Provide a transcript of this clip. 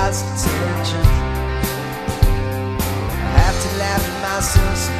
lost attention. I have to laugh at myself